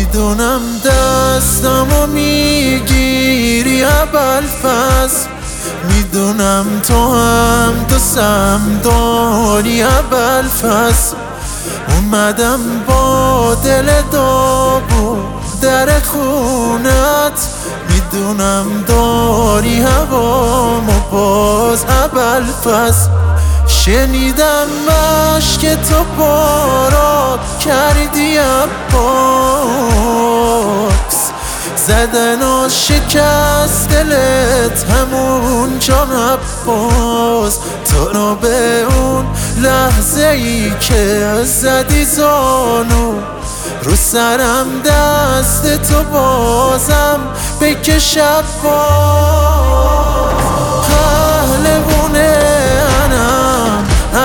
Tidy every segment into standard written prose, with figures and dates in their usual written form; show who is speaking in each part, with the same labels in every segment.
Speaker 1: میدونم دستمو میگیری ابوالفضل، میدونم تو هم دوستم داری ابوالفضل. اومدم با دل داغ در خونت، میدونم داری هوامو باز ابوالفضل. شنیدم مشک تو پارا کردی عباس، زدن و شکست دلت همون جان عباس. تو رو به اون لحظه ای که زدی زانو، رو سرم دست تو بازم بکش عباس. پهلوونه انم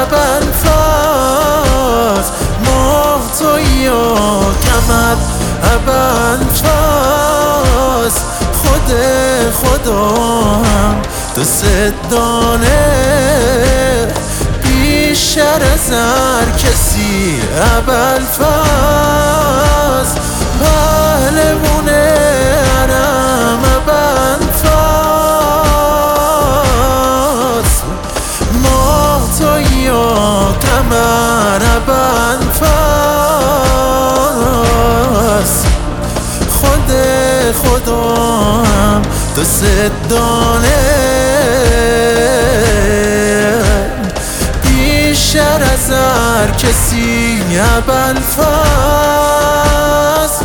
Speaker 1: ابوالفضل، ماه تویی و کمر ابوالفضل. خدا هم دوست دانه بیشتر از هر کسی ابوالفضل. پهلوونه انم ابوالفضل، ماه تویی و کمر ابوالفضل. خدا هم دوست دانه بیشتر از هر کسی ابوالفضل.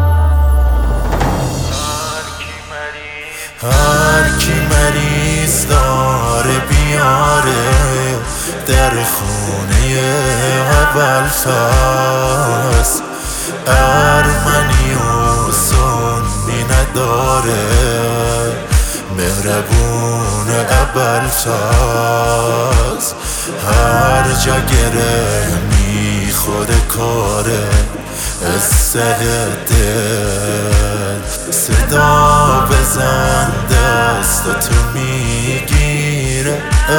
Speaker 1: هر کی مریض داره بیاره در خونه ابوالفضل. ارمنی و سنی نداره، مهربون ابوالفضل. هر جا گره میخوره کاره اسه دل، صدا بزن دستاتو میگیره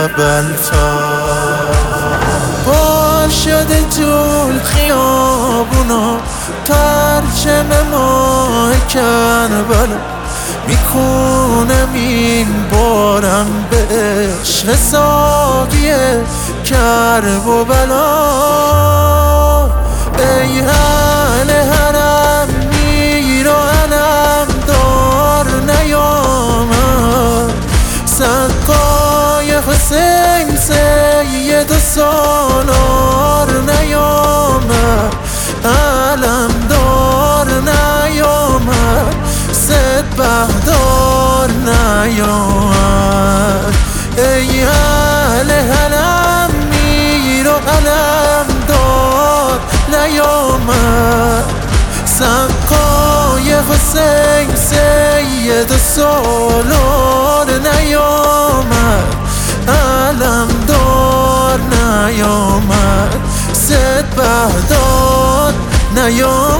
Speaker 1: ابوالفضل. بار شده طول خیابونا پرچم ماه کربلا، میکنم این بارم به عشق ساقی کرب و بلا. ای اهل حرم میر و علم دار نیامد، سقای حسین سید و سالار نیامد، علم دار نیامد، سپهدار نیامد. ای اهل حرم میر و علم دار نیامد، سقای حسین سید و سالار نیامد، علم دار نیامد، سپهدار نیامد.